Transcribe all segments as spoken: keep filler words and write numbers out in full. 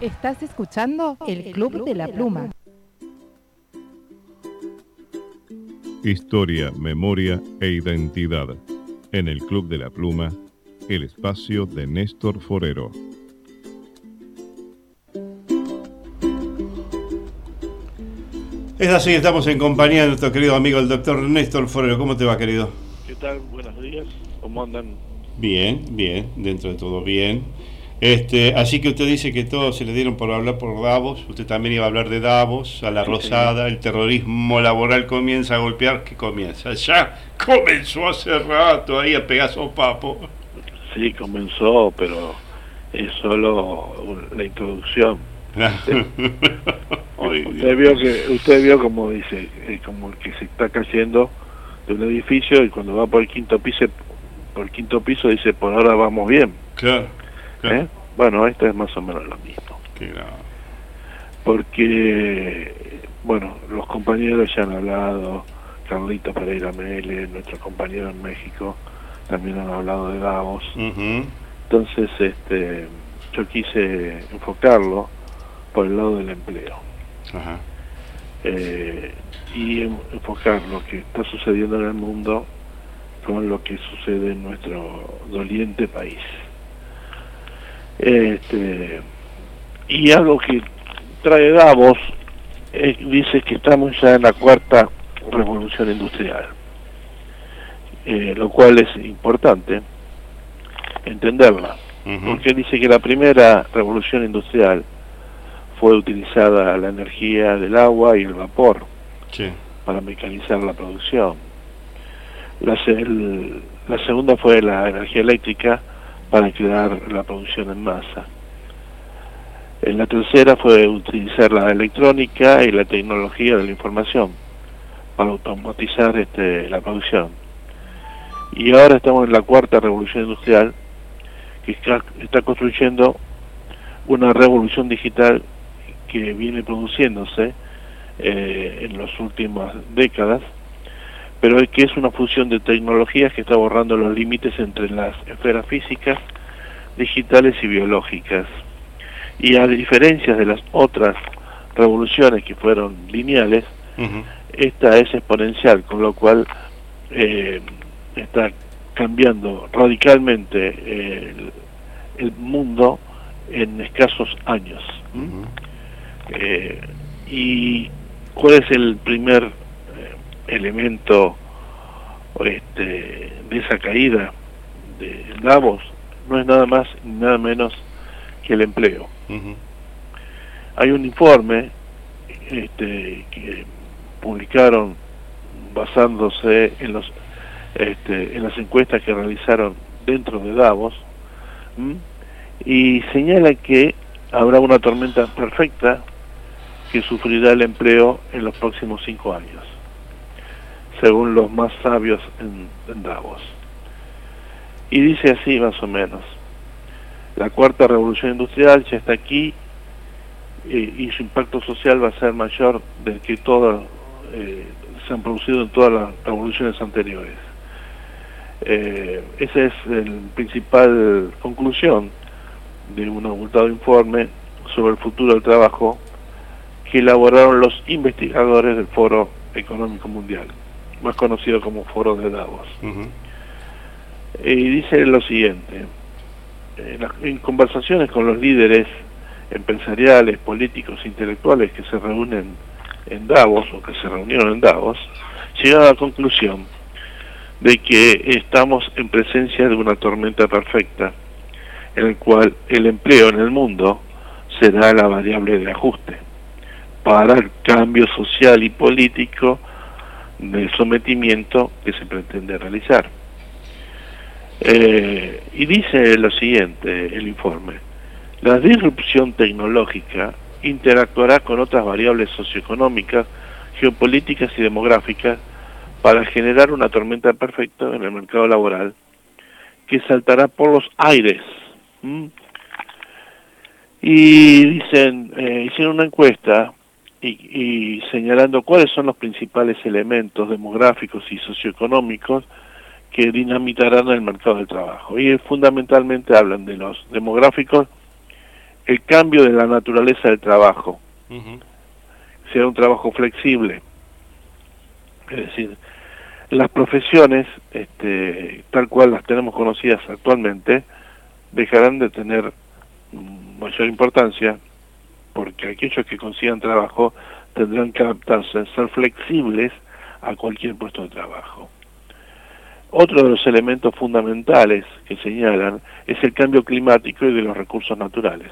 Estás escuchando El Club de la Pluma. Historia, memoria e identidad. En El Club de la Pluma, el espacio de Néstor Forero. Es así, estamos en compañía de nuestro querido amigo el doctor Néstor Forero. ¿Cómo te va, querido? ¿Qué tal? Buenos días. ¿Cómo andan? Bien, bien, dentro de todo bien. Este, así que usted dice que todos se le dieron por hablar por Davos. Usted también iba a hablar de Davos, a la sí, Rosada. Sí. El terrorismo laboral comienza a golpear. ¿Qué comienza? Ya comenzó hace rato ahí a pegar sopapo. Sí, comenzó, pero es solo la introducción. usted, usted vio que usted vio como dice, como el que se está cayendo de un edificio y cuando va por el quinto piso, por el quinto piso dice, por ahora vamos bien. Claro. Claro. ¿Eh? Bueno, esto es más o menos lo mismo. Claro. Porque, bueno, los compañeros ya han hablado, Carlito Pereira Mele, nuestro compañero en México, también han hablado de Davos. Uh-huh. Entonces, este, yo quise enfocarlo por el lado del empleo. Uh-huh. Eh, y enfocar lo que está sucediendo en el mundo con lo que sucede en nuestro doliente país. Este, y algo que trae Davos eh, dice que estamos ya en la cuarta revolución industrial, eh, lo cual es importante entenderla, uh-huh. porque dice que la primera revolución industrial fue utilizada la energía del agua y el vapor sí. para mecanizar la producción. La, el, la segunda fue la energía eléctrica para crear la producción en masa. En la tercera fue utilizar la electrónica y la tecnología de la información para automatizar este, la producción. Y ahora estamos en la cuarta revolución industrial, que está, está construyendo una revolución digital que viene produciéndose eh, en las últimas décadas, pero que es una fusión de tecnologías que está borrando los límites entre las esferas físicas, digitales y biológicas. Y a diferencia de las otras revoluciones que fueron lineales, uh-huh. esta es exponencial, con lo cual eh, está cambiando radicalmente eh, el, el mundo en escasos años. Uh-huh. eh, ¿Y cuál es el primer elemento este, de esa caída de Davos? No es nada más ni nada menos que el empleo. Uh-huh. Hay un informe este, que publicaron basándose en los este, en las encuestas que realizaron dentro de Davos, ¿m? y señala que habrá una tormenta perfecta que sufrirá el empleo en los próximos cinco años, según los más sabios en, en Davos. Y dice así más o menos: la cuarta revolución industrial ya está aquí eh, y su impacto social va a ser mayor del que todas eh, se han producido en todas las revoluciones anteriores. Eh, esa es la principal conclusión de un abultado informe sobre el futuro del trabajo que elaboraron los investigadores del Foro Económico Mundial, más conocido como Foro de Davos. Uh-huh. Y dice lo siguiente: en, la, en conversaciones con los líderes empresariales, políticos, intelectuales que se reúnen en Davos, o que se reunieron en Davos, llegaron a la conclusión de que estamos en presencia de una tormenta perfecta, en el cual el empleo en el mundo será la variable de ajuste para el cambio social y político del sometimiento que se pretende realizar. Eh, y dice lo siguiente el informe: la disrupción tecnológica interactuará con otras variables socioeconómicas, geopolíticas y demográficas para generar una tormenta perfecta en el mercado laboral que saltará por los aires. ¿Mm? Y dicen, eh, hicieron una encuesta y, y señalando cuáles son los principales elementos demográficos y socioeconómicos que dinamitarán el mercado del trabajo. Y fundamentalmente hablan de los demográficos el cambio de la naturaleza del trabajo, Uh-huh. sea un trabajo flexible. Es decir, las profesiones, este, tal cual las tenemos conocidas actualmente, dejarán de tener mayor importancia, porque aquellos que consigan trabajo tendrán que adaptarse, ser flexibles a cualquier puesto de trabajo. Otro de los elementos fundamentales que señalan es el cambio climático y de los recursos naturales.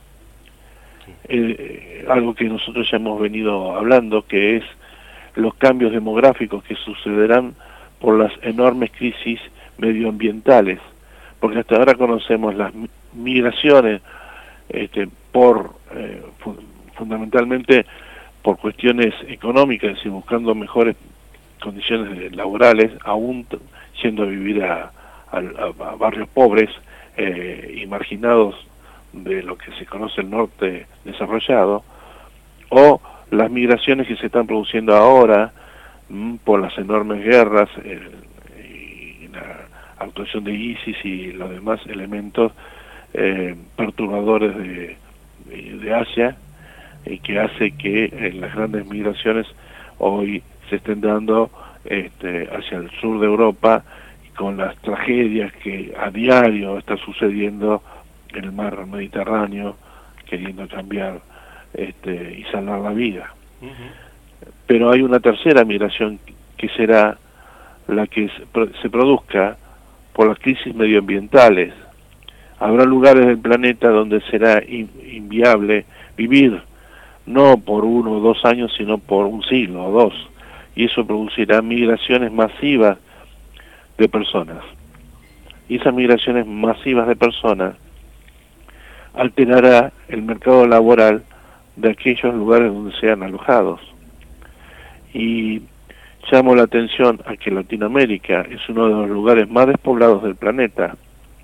Eh, algo que nosotros ya hemos venido hablando, que es los cambios demográficos que sucederán por las enormes crisis medioambientales, porque hasta ahora conocemos las migraciones este, por eh, fu fundamentalmente por cuestiones económicas y buscando mejores condiciones laborales, aún yendo a vivir a, a, a barrios pobres eh, y marginados de lo que se conoce el norte desarrollado, o las migraciones que se están produciendo ahora mmm, por las enormes guerras eh, y la actuación de ISIS y los demás elementos eh, perturbadores de, de, de Asia, y que hace que eh, las grandes migraciones hoy se estén dando este, hacia el sur de Europa, con las tragedias que a diario está sucediendo en el mar Mediterráneo, queriendo cambiar este, y salvar la vida. Uh-huh. Pero hay una tercera migración que será la que se produzca por las crisis medioambientales. Habrá lugares del planeta donde será inviable vivir, no por uno o dos años, sino por un siglo o dos, y eso producirá migraciones masivas de personas. Y esas migraciones masivas de personas alterará el mercado laboral de aquellos lugares donde sean alojados. Y llamo la atención a que Latinoamérica es uno de los lugares más despoblados del planeta.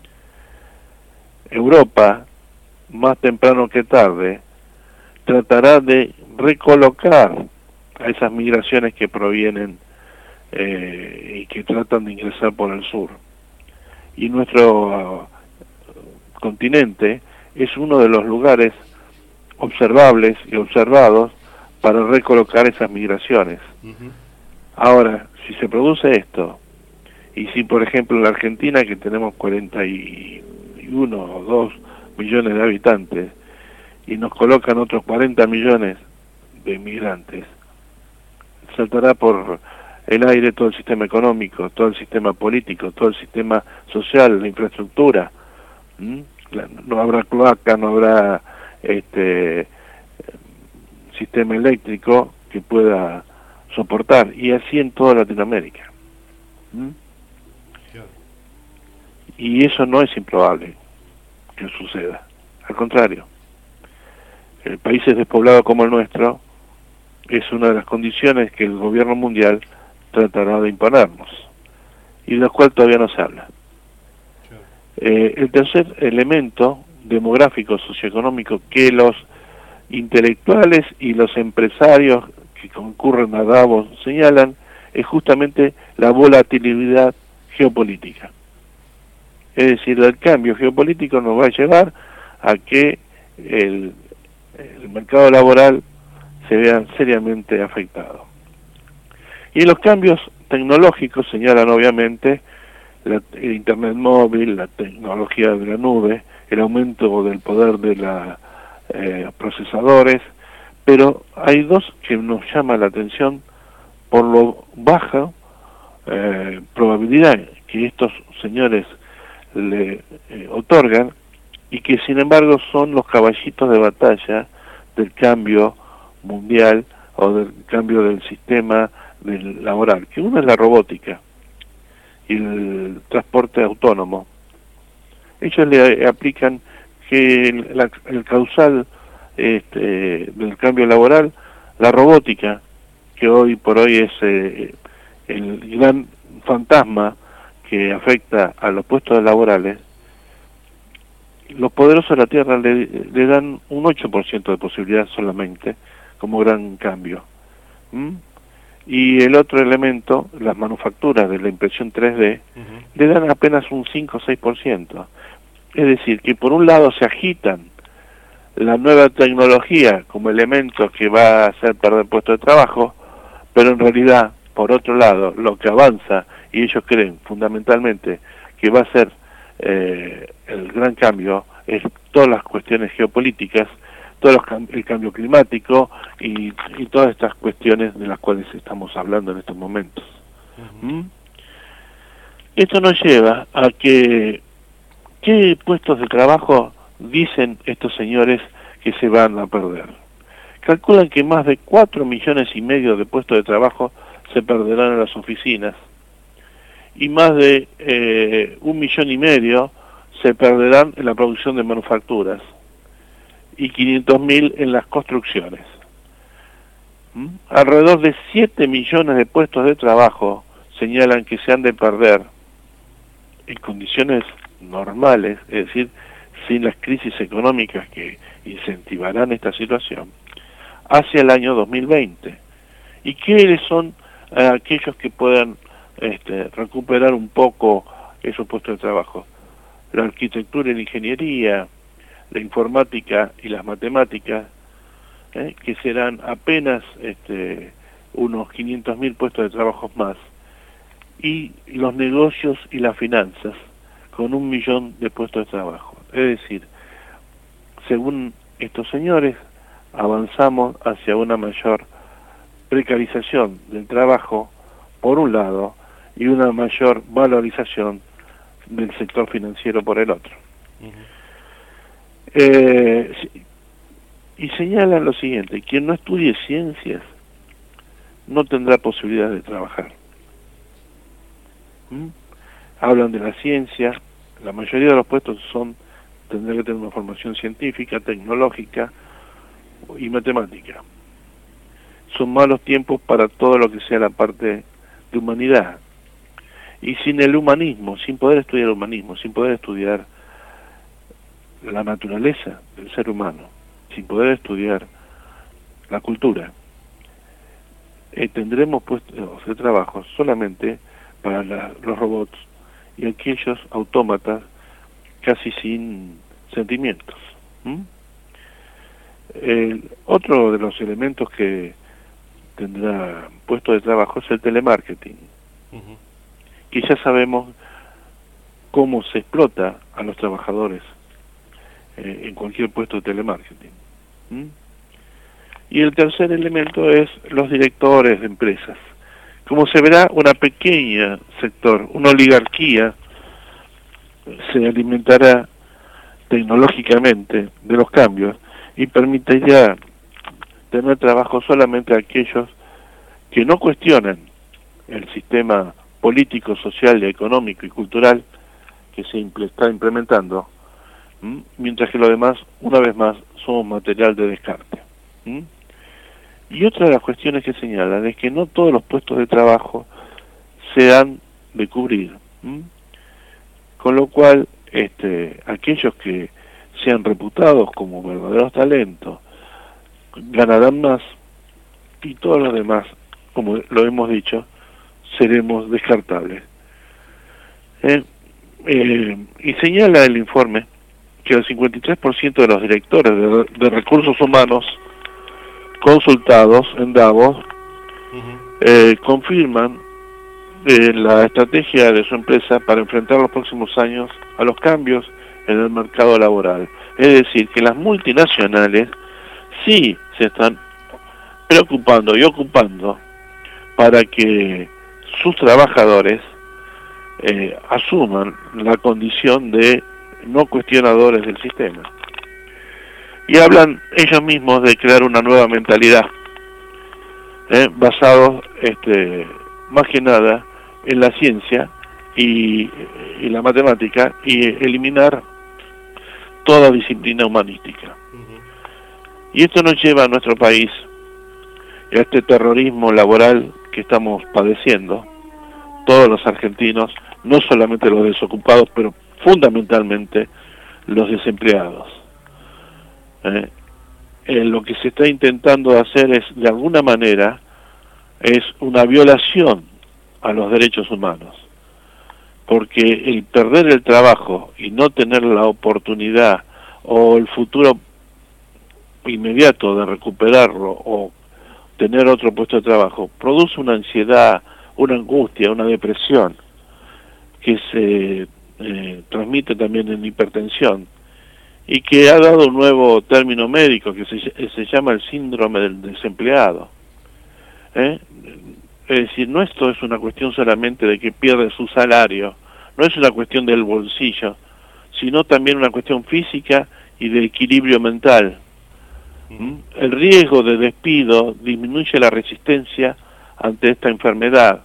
Europa, más temprano que tarde, tratará de recolocar a esas migraciones que provienen eh, y que tratan de ingresar por el sur. Y nuestro uh, continente es uno de los lugares observables y observados para recolocar esas migraciones. Uh-huh. Ahora, si se produce esto, y si por ejemplo en la Argentina, que tenemos cuarenta y uno o dos millones de habitantes, y nos colocan otros cuarenta millones de inmigrantes, saltará por el aire todo el sistema económico, todo el sistema político, todo el sistema social, la infraestructura. ¿Mm? No habrá cloaca, no habrá este sistema eléctrico que pueda soportar, y así en toda Latinoamérica. ¿Mm? Y eso no es improbable que suceda, al contrario. El país es despoblado como el nuestro, es una de las condiciones que el gobierno mundial tratará de imponernos, y de las cuales todavía no se habla. Eh, el tercer elemento demográfico, socioeconómico, que los intelectuales y los empresarios que concurren a Davos señalan, es justamente la volatilidad geopolítica. Es decir, el cambio geopolítico nos va a llevar a que el, el mercado laboral se vea seriamente afectado. Y los cambios tecnológicos señalan obviamente la, el Internet móvil, la tecnología de la nube, el aumento del poder de los eh, procesadores, pero hay dos que nos llaman la atención por lo baja eh, probabilidad que estos señores le eh, otorgan, y que sin embargo son los caballitos de batalla del cambio mundial o del cambio del sistema del laboral, que uno es la robótica y el transporte autónomo. Ellos le aplican que el, la, el causal este, del cambio laboral, la robótica, que hoy por hoy es eh, el gran fantasma que afecta a los puestos laborales. Los poderosos de la Tierra le, le dan un ocho por ciento de posibilidad solamente, como gran cambio. ¿Mm? Y el otro elemento, las manufacturas de la impresión tres D, uh-huh, le dan apenas un cinco o seis por ciento. Es decir, que por un lado se agitan la nueva tecnología como elemento que va a hacer perder puestos de trabajo, pero en realidad, por otro lado, lo que avanza, y ellos creen fundamentalmente que va a ser eh, el gran cambio, es todas las cuestiones geopolíticas, todo los, el cambio climático y, y todas estas cuestiones de las cuales estamos hablando en estos momentos. Uh-huh. ¿Mm? Esto nos lleva a que, ¿qué puestos de trabajo dicen estos señores que se van a perder? Calculan que más de cuatro millones y medio de puestos de trabajo se perderán en las oficinas y más de eh, un millón y medio se perderán en la producción de manufacturas y quinientos mil en las construcciones. ¿Mm? Alrededor de siete millones de puestos de trabajo señalan que se han de perder en condiciones normales, es decir, sin las crisis económicas que incentivarán esta situación, hacia el año dos mil veinte. ¿Y quiénes son eh, aquellos que puedan este, recuperar un poco esos puestos de trabajo? La arquitectura y la ingeniería, la informática y las matemáticas, eh, que serán apenas este, unos quinientos mil puestos de trabajo más, y los negocios y las finanzas, con un millón de puestos de trabajo. Es decir, según estos señores, avanzamos hacia una mayor precarización del trabajo, por un lado, y una mayor valorización del sector financiero por el otro. Uh-huh. eh, y señalan lo siguiente: quien no estudie ciencias no tendrá posibilidad de trabajar. ¿Mm? Hablan de la ciencia, la mayoría de los puestos son tendrá que tener una formación científica, tecnológica y matemática. Son malos tiempos para todo lo que sea la parte de humanidad. Y sin el humanismo, sin poder estudiar el humanismo, sin poder estudiar la naturaleza del ser humano, sin poder estudiar la cultura, eh, tendremos puestos de trabajo solamente para la, los robots y aquellos autómatas casi sin sentimientos. ¿Mm? El otro de los elementos que tendrá puesto de trabajo es el telemarketing, uh-huh. que ya sabemos cómo se explota a los trabajadores eh, en cualquier puesto de telemarketing. ¿Mm? Y el tercer elemento es los directores de empresas. Como se verá, una pequeña sector, una oligarquía, se alimentará tecnológicamente de los cambios y permitirá tener trabajo solamente a aquellos que no cuestionan el sistema político, social, económico y cultural que se está implementando, ¿m? mientras que lo demás, una vez más, somos material de descarte. ¿m? Y otra de las cuestiones que señalan es que no todos los puestos de trabajo se han de cubrir, ¿m? con lo cual este, aquellos que sean reputados como verdaderos talentos ganarán más y todos los demás, como lo hemos dicho, seremos descartables. Eh, eh, y señala el informe que el cincuenta y tres por ciento de los directores de, de recursos humanos consultados en Davos uh-huh. eh, confirman eh, la estrategia de su empresa para enfrentar los próximos años a los cambios en el mercado laboral. Es decir, que las multinacionales sí se están preocupando y ocupando para que sus trabajadores eh, asuman la condición de no cuestionadores del sistema. Y hablan ellos mismos de crear una nueva mentalidad, eh, basados este, más que nada en la ciencia y, y la matemática, y eliminar toda disciplina humanística. Uh-huh. Y esto nos lleva a nuestro país, a este terrorismo laboral que estamos padeciendo, todos los argentinos, no solamente los desocupados, pero fundamentalmente los desempleados. Eh, eh, lo que se está intentando hacer es, de alguna manera, es una violación a los derechos humanos, porque el perder el trabajo y no tener la oportunidad o el futuro inmediato de recuperarlo o tener otro puesto de trabajo, produce una ansiedad, una angustia, una depresión, que se eh, transmite también en hipertensión, y que ha dado un nuevo término médico que se, se llama el síndrome del desempleado. ¿Eh? Es decir, no esto es una cuestión solamente de que pierde su salario, no es una cuestión del bolsillo, sino también una cuestión física y de equilibrio mental. ¿Mm? El riesgo de despido disminuye la resistencia ante esta enfermedad,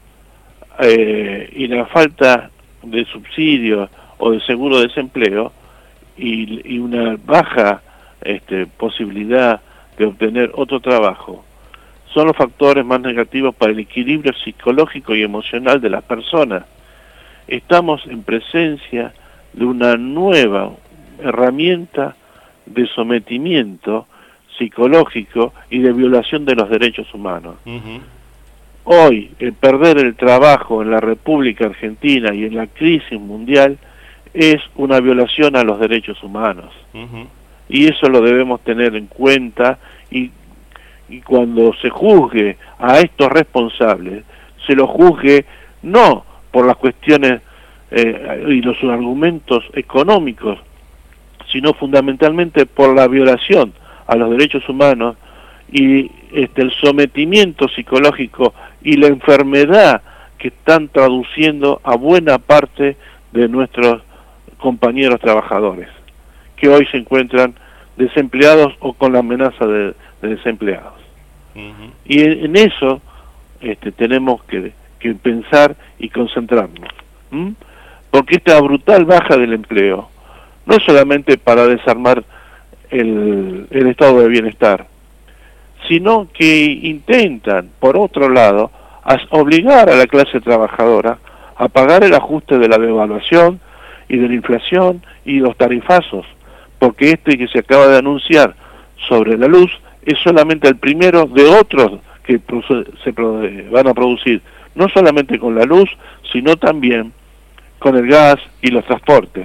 eh, y la falta de subsidio o de seguro de desempleo y, y una baja este, posibilidad de obtener otro trabajo son los factores más negativos para el equilibrio psicológico y emocional de las personas. Estamos en presencia de una nueva herramienta de sometimiento psicológico y de violación de los derechos humanos. Uh-huh. Hoy, el perder el trabajo en la República Argentina y en la crisis mundial es una violación a los derechos humanos. Uh-huh. Y eso lo debemos tener en cuenta, y y cuando se juzgue a estos responsables, se los juzgue no por las cuestiones eh, y los argumentos económicos, sino fundamentalmente por la violación a los derechos humanos y este, el sometimiento psicológico y la enfermedad que están traduciendo a buena parte de nuestros compañeros trabajadores, que hoy se encuentran desempleados o con la amenaza de, de desempleados. Uh-huh. Y en, en eso este, tenemos que, que pensar y concentrarnos, ¿Mm? porque esta brutal baja del empleo no es solamente para desarmar el, el estado de bienestar, sino que intentan, por otro lado, as obligar a la clase trabajadora a pagar el ajuste de la devaluación y de la inflación y los tarifazos, porque este que se acaba de anunciar sobre la luz es solamente el primero de otros que se van a producir, no solamente con la luz, sino también con el gas y los transportes.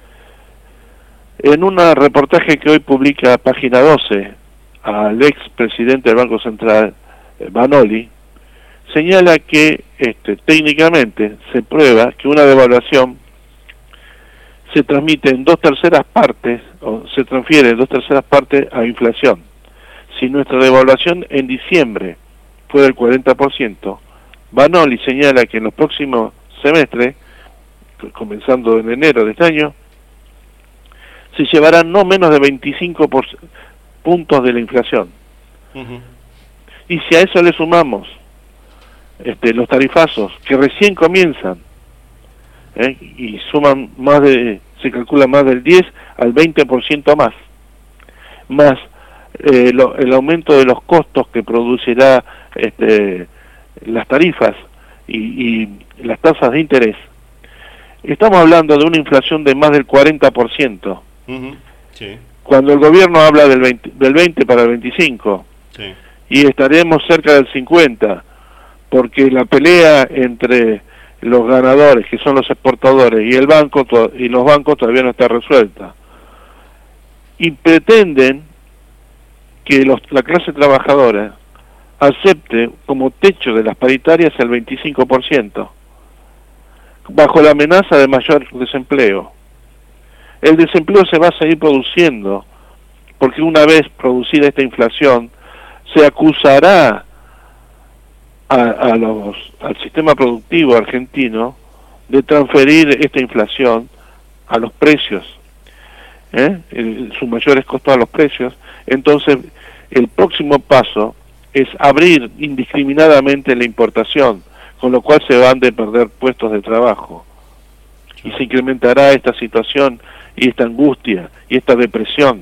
En un reportaje que hoy publica Página doce, al ex presidente del Banco Central, Vanoli, señala que este, técnicamente se prueba que una devaluación se transmite en dos terceras partes, o se transfiere en dos terceras partes a inflación. Si nuestra devaluación en diciembre fue del cuarenta por ciento, Vanoli señala que en los próximos semestres, comenzando en enero de este año, se llevarán no menos de veinticinco por puntos de la inflación. Uh-huh. Y si a eso le sumamos este, los tarifazos que recién comienzan, ¿eh? y suman más de, se calcula más del diez al veinte por ciento más, más eh, lo, el aumento de los costos que producirá este, las tarifas y, y las tasas de interés, estamos hablando de una inflación de más del cuarenta por ciento. Uh-huh. Sí. Cuando el gobierno habla del veinte, del veinte para el veinticinco, sí. y estaremos cerca del cincuenta, porque la pelea entre los ganadores, que son los exportadores, y el banco y los bancos todavía no está resuelta. Y pretenden que los, la clase trabajadora acepte como techo de las paritarias el veinticinco por ciento, bajo la amenaza de mayor desempleo. El desempleo se va a seguir produciendo, porque una vez producida esta inflación, se acusará a, a los, al sistema productivo argentino de transferir esta inflación a los precios, ¿eh? el, sus mayores costos a los precios. Entonces, el próximo paso es abrir indiscriminadamente la importación, con lo cual se van de perder puestos de trabajo. Y se incrementará esta situación y esta angustia y esta depresión.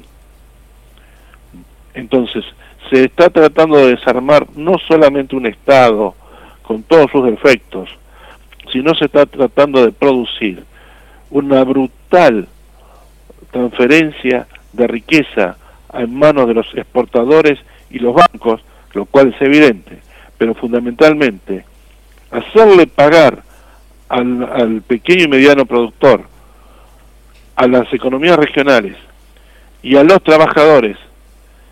Entonces, se está tratando de desarmar no solamente un Estado con todos sus defectos, sino se está tratando de producir una brutal transferencia de riqueza en manos de los exportadores y los bancos, lo cual es evidente, pero fundamentalmente hacerle pagar al, al pequeño y mediano productor, a las economías regionales y a los trabajadores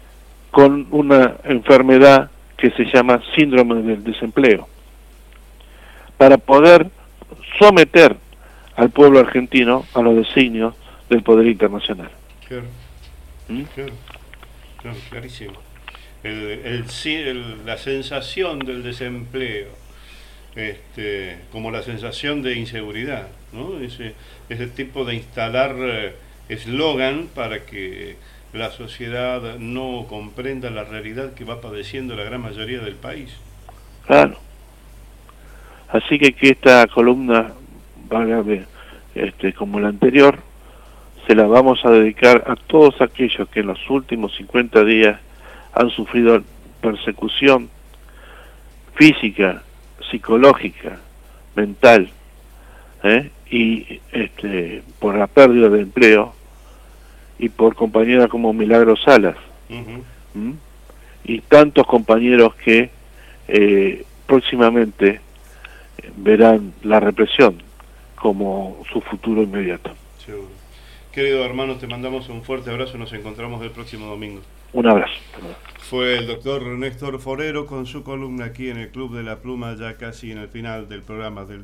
con una enfermedad que se llama síndrome del desempleo, para poder someter al pueblo argentino a los designios del poder internacional. Claro, ¿Mm? claro, claro, clarísimo. El, el, el, la sensación del desempleo, este, como la sensación de inseguridad, ¿no? Ese, ese tipo de instalar eslogan eh, para que la sociedad no comprenda la realidad que va padeciendo la gran mayoría del país. Claro. Así que que esta columna, válgame, este, como la anterior, se la vamos a dedicar a todos aquellos que en los últimos cincuenta días han sufrido persecución física, psicológica, mental, ¿eh? y este, por la pérdida de empleo, y por compañeras como Milagros Salas, uh-huh. ¿Mm? y tantos compañeros que eh, próximamente verán la represión como su futuro inmediato. Seguro. Querido hermano, te mandamos un fuerte abrazo, nos encontramos el próximo domingo. Un abrazo. Fue el doctor Néstor Forero con su columna aquí en el Club de la Pluma, ya casi en el final del programa del